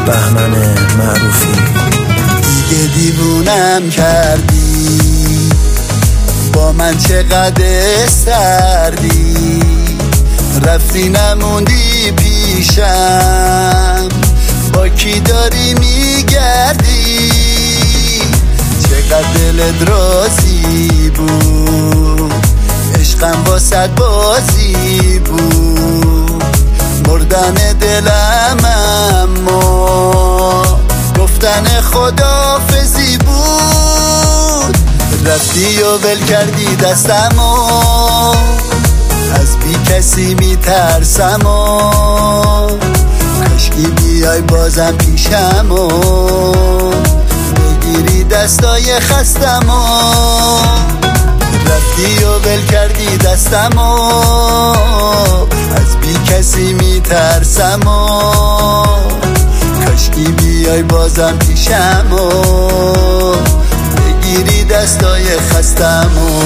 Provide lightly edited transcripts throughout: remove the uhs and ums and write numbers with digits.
بهمن معروفی. دیگه دیوونم کردی، با من چقدر سردی، رفتی نموندی پیشم، با کی داری میگردی؟ چقدر دلت راضی بود، عشقم واسد بازی بود، مردن دلم اما گفتن خداحافظی بود. رفتی و ول کردی دستمو، از بی کسی میترسمو، کاشکی بیای بازم پیشمو، بگیری دستای خستمو. رفتی و ول کردی دستمو، از بی کسی میترسمو، کاشکی بیای بازم پیشمو، بگیری دستای خستمو.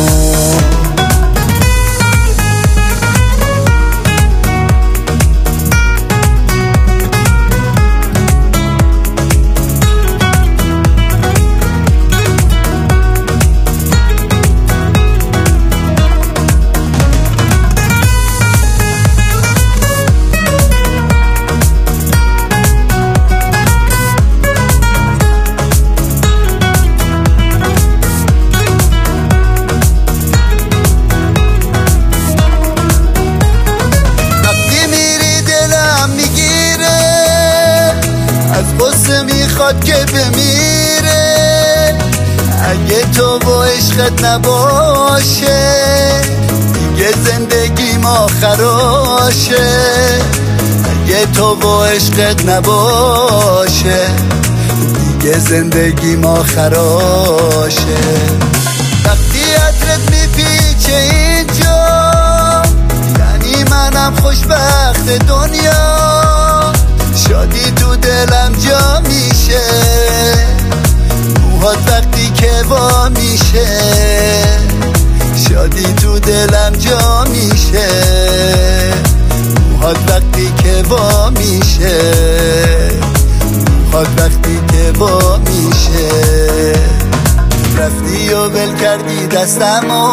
میخواد که بمیره، اگه تو با عشقت نباشه، دیگه زندگیم آخراشه. اگه تو با عشقت نباشه، دیگه زندگیم آخراشه. وقتی عطرت میپیچه اینجا، یعنی منم خوشبخت دنیا، شادی تو دلم جا میشه، موهات وقتی که وا میشه، شادی تو دلم جا میشه، موهات وقتی که وا میشه، موهات وقتی که وا میشه. رفتی و ول کردی دستمو،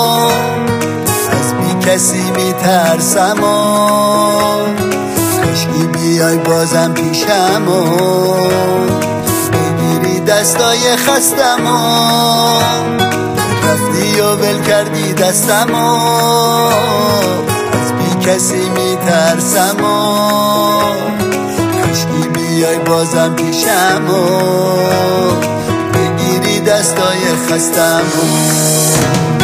از بی کسی میترسمو، کاشکی بیای بازم پیشمو، بگیری دستای خستمو. رفتی و ول کردی دستمو، از بی کسی میترسمو، کاشکی بیای بازم پیشمو، بگیری دستای خستمو.